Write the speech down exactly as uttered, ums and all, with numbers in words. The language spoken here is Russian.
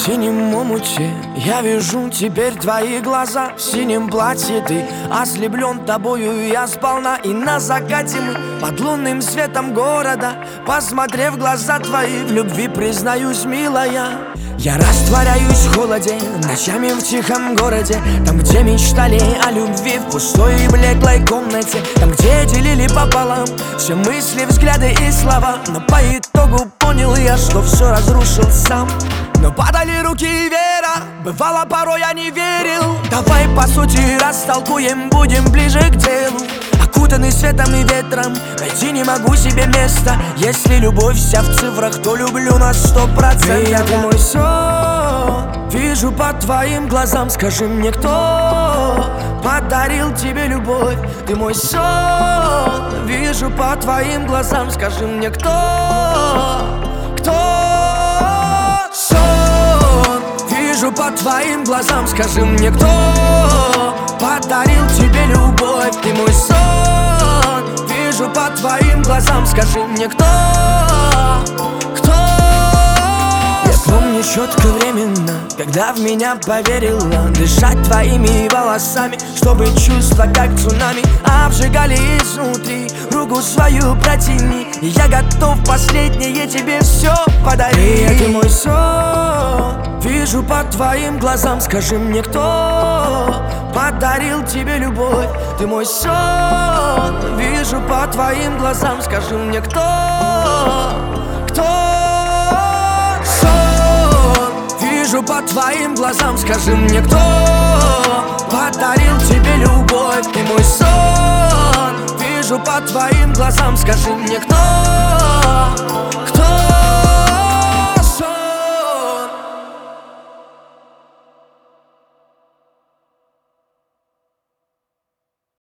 синем омуте я вижу теперь твои глаза. В синем платье ты ослеплен тобою я сполна. И на закате мы под лунным светом города, посмотрев в глаза твои, в любви признаюсь, милая, я растворяюсь в холоде ночами в тихом городе. Там, где мечтали о любви в пустой и блеклой комнате. Там, где делили пополам все мысли, взгляды и слова. Но по итогу понял я, что все разрушил сам. Но падали руки и вера, бывало порой я не верил. Давай по сути растолкуем, будем ближе к делу. Окутанный светом и ветром, найти не могу себе места. Если любовь вся в цифрах, то люблю на сто процентов. Ты мой сон, вижу по твоим глазам. Скажи мне, кто подарил тебе любовь? Ты мой сон, вижу по твоим глазам. Скажи мне, кто, кто? Сон, вижу по твоим глазам. Скажи мне, кто подарил тебе любовь? Ты мой сон, вижу по твоим глазам. Скажи мне, кто, кто? Я помню четко временно, когда в меня поверила. Дышать твоими волосами, чтобы чувства как цунами обжигали изнутри. Руку свою протяни, и я готов последнее тебе все подарить. Ты мой сон, вижу по твоим глазам. Скажи мне, кто подарил тебе любовь? Ты мой сон, вижу по твоим глазам. Скажи мне, кто, кто? Сон, вижу по твоим глазам. Скажи мне, кто подарил тебе любовь? Ты мой сон, вижу по твоим глазам. Скажи мне, кто?